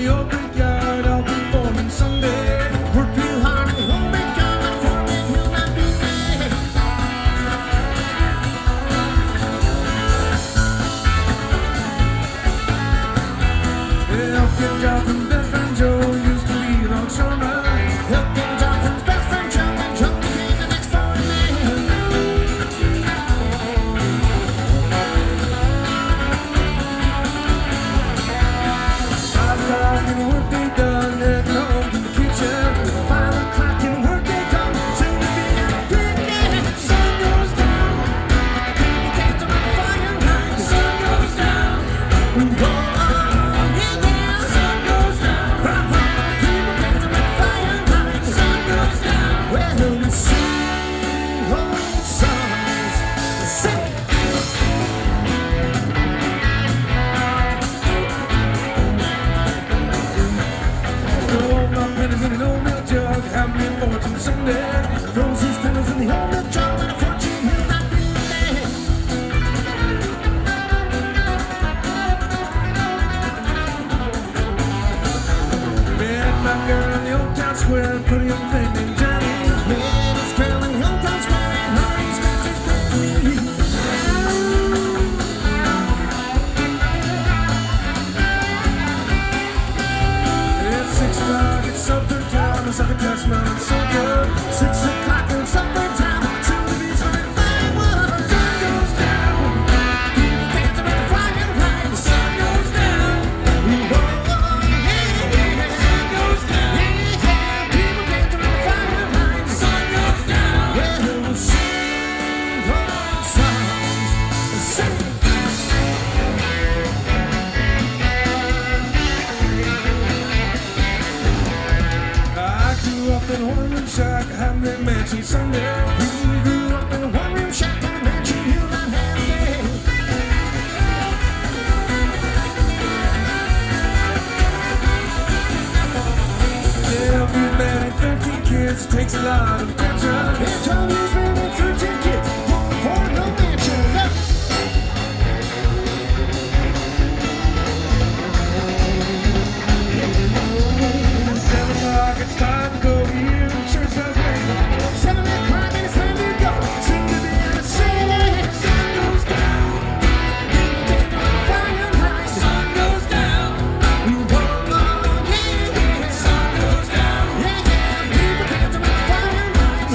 the open yard, I'll be forming someday. Work real hard and hold me down for me, he'll not be me. Help get job from best friend Joe, used to be a longshoreman. Help get job from best friend Joe, and Joe became the next foreman. Workday done, heading home to the kitchen. 5 o'clock and workday done, soon to be out of picking. Sun goes down, people dance around the fire line. Sun goes down, we roll on, yeah, yeah. Sun goes down, people dance around the fire line. Sun goes down, well, we sing old songs, sing. In an old milk jug, have me a fortune someday. Throws his pillows in the old milk jug, and a fortune he'll not be there. Met my girl in the old town square, pretty young thing named Johnny. Met his girl in the old town square, and her he spends his baby. It's 6 o'clock, it's supper time, the sucker cat smelling so good. 6 o'clock and supper time, soon to be swimming firewood. Sun goes down, people dance around the fire line. The sun goes down, we roll on, yeah, yeah. Sun goes down, yeah, yeah. People dance around the fire line. The sun goes down, well, we'll sing old songs, sing. I grew up in a one-room shack, had me a mansion someday. He grew up in a one-room shack, and a mansion he'll not have today. Yeah, we've married 13 kids, takes a lot of attention. He told me he's married 13 kids, won't afford no mansion. No. 7 o'clock, it's time to go. Here the church bells ring. 7 o'clock and it's time to go. Soon to be out of city. Sun goes down, people dance around the fire line. Sun goes down, we roll on, yeah, yeah. Sun goes down, yeah, yeah. People dance around the fire line.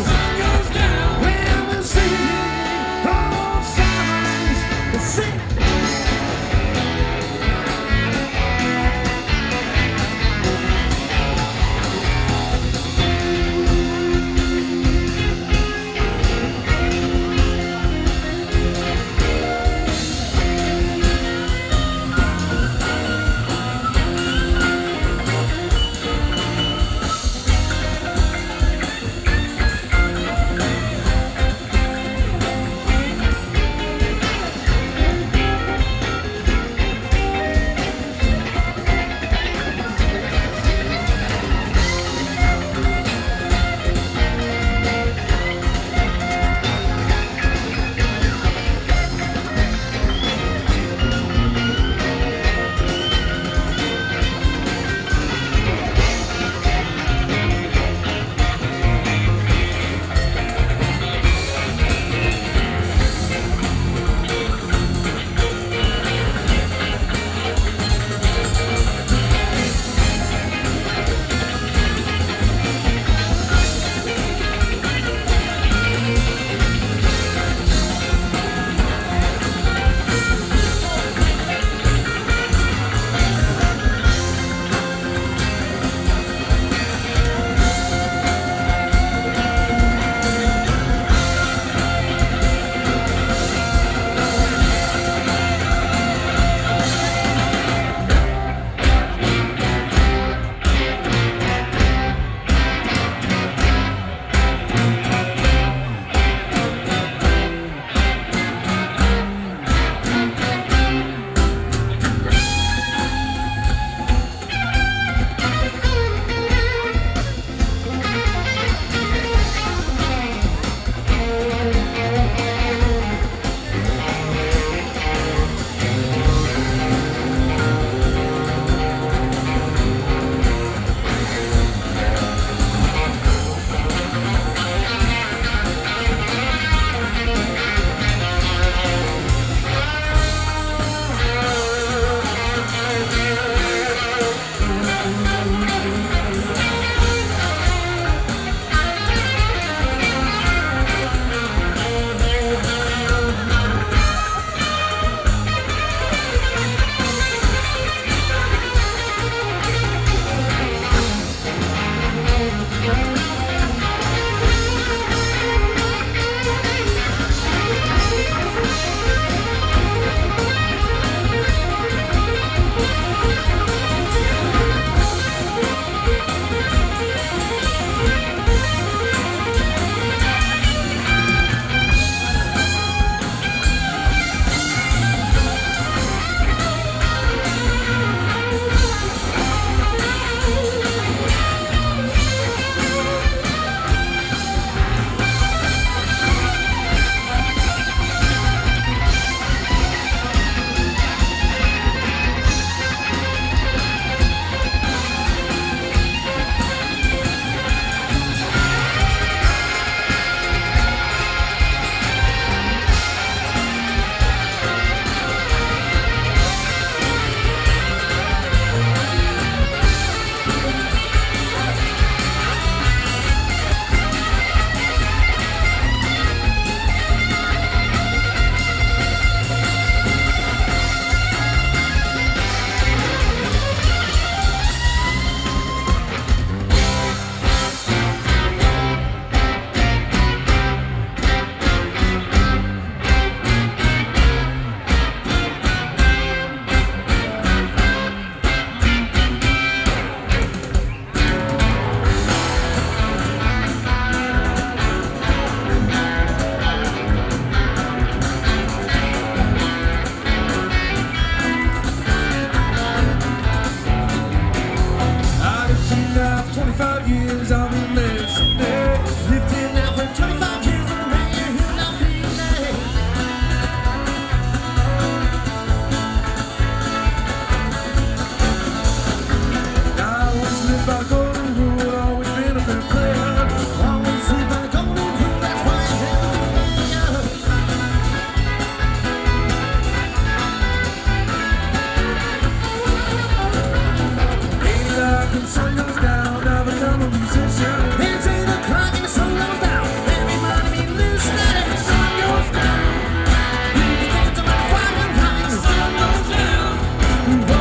sun goes down, I'll become a musician. It's 8 o'clock and the sun goes down. Everybody be listening. The sun goes down. People dancing like fire and the sun goes down.